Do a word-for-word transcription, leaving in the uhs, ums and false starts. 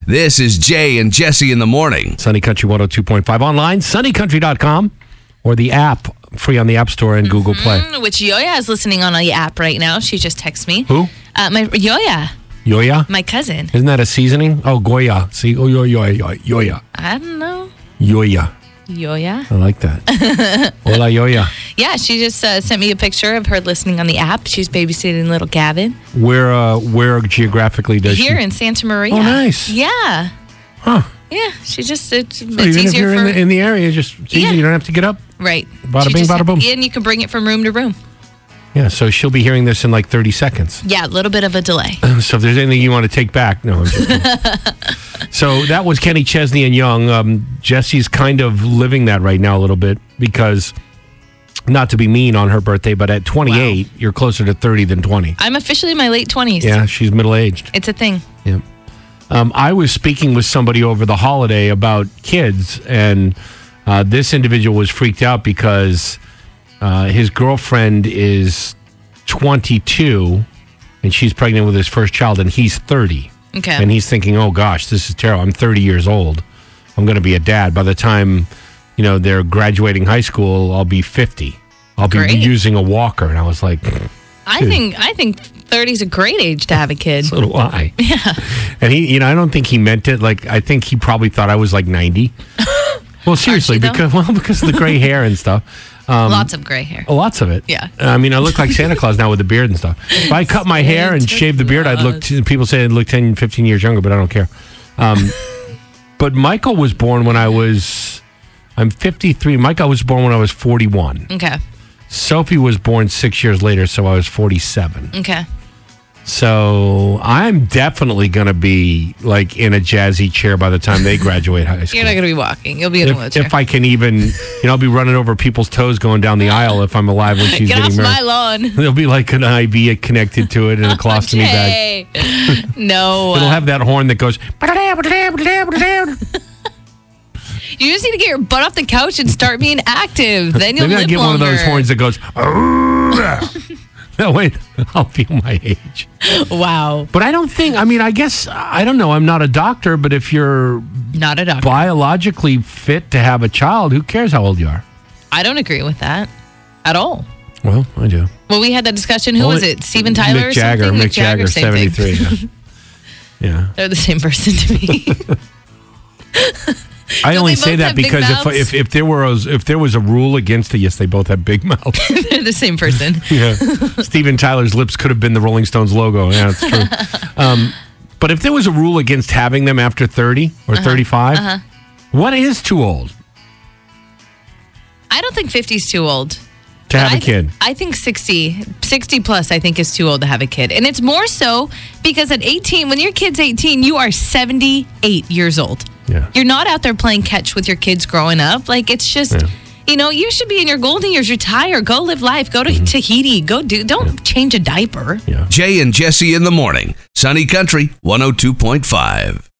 This is Jay and Jesse in the morning. Sunny Country one oh two point five online, sunny country dot com, or the app, free on the App Store and Google Play. Mm, which Yoya is listening on the app right now. She just texted me. Who? Uh, my Yoya, Yoya? my cousin. Isn't that a seasoning? Oh, Goya. See, oh, Yoya, Yoya, Yoya. I don't know. Yoya. Yoya. I like that. Hola, Yoya. Yeah, she just uh, sent me a picture of her listening on the app. She's babysitting little Gavin. Where, uh, where geographically does Here she? in Santa Maria. Oh, nice. Yeah. Huh. Yeah, she just, it's, So it's even if easier you're for... in the, in the area, just it's easy. Yeah. You don't have to get up. Right. Bada She bing, just- bada boom. And you can bring it from room to room. Yeah, so she'll be hearing this in like thirty seconds. Yeah, a little bit of a delay. So if there's anything you want to take back, no. I'm just kidding. So that was Kenny Chesney and Young. Um, Jesse's kind of living that right now a little bit because, not to be mean on her birthday, but at twenty-eight, wow. You're closer to thirty than twenty. I'm officially in my late twenties. Yeah, she's middle-aged. It's a thing. Yeah. Um, I was speaking with somebody over the holiday about kids, and uh, this individual was freaked out because uh, his girlfriend is twenty-two, and she's pregnant with his first child, and he's thirty. Okay. And he's thinking, oh, gosh, this is terrible. I'm thirty years old. I'm going to be a dad. By the time, you know, they're graduating high school, I'll be fifty. I'll be Great. using a walker. And I was like... I think I think thirty is a great age to have a kid. So do I. Yeah. And he, you know, I don't think he meant it. Like, I think he probably thought I was like ninety. Well, seriously, Aren't you, because well, because of the gray hair and stuff. Um, Lots of gray hair. Lots of it. Yeah. I mean, I look like Santa Claus now with the beard and stuff. If I cut my hair and Santa shaved the beard, I'd look. Claus. People say I'd look ten, fifteen years younger, but I don't care. Um, but Michael was born when I was. I'm fifty-three. Michael was born when I was forty-one. Okay. Sophie was born six years later, so I was forty-seven. Okay. So I'm definitely going to be like in a jazzy chair by the time they graduate high school. You're not going to be walking. You'll be in a if, wheelchair. if I can even, you know, I'll be running over people's toes going down the aisle if I'm alive when she's Get getting off married. my lawn. There'll be like an I V connected to it and a colostomy bag. Jay. No. It'll uh, have that horn that goes. You just need to get your butt off the couch and start being active. Then you'll Maybe I live get longer. one of those horns that goes. No, wait, I'll feel my age. Wow. But I don't think, I mean, I guess, I don't know, I'm not a doctor, but if you're Not a doctor. biologically fit to have a child, who cares how old you are? I don't agree with that at all. Well, I do. Well, we had that discussion. Who Well, was it? Steven Tyler Mick or Jagger, something? Mick Jagger, same thing. seventy-three. Yeah. yeah. They're the same person to me. I Don't only they say both that have big because if, mouths? if if there were a, if there was a rule against it, yes, they both have big mouths. They're the same person. Yeah, Steven Tyler's lips could have been the Rolling Stones logo. Yeah, it's true. Um, but if there was a rule against having them after thirty or Uh-huh. thirty-five, Uh-huh. what is too old I don't think fifty is too old. to But have I a kid? I think sixty, sixty plus, I think is too old to have a kid. And it's more so because at eighteen, when your kid's eighteen, you are seventy-eight years old. Yeah. You're not out there playing catch with your kids growing up. Like, it's just, Yeah. you know, you should be in your golden years. Retire. Go live life. Go to Mm-hmm. Tahiti. Go do, don't change a diaper. Yeah. Jay and Jesse in the morning. Sunny Country one oh two point five.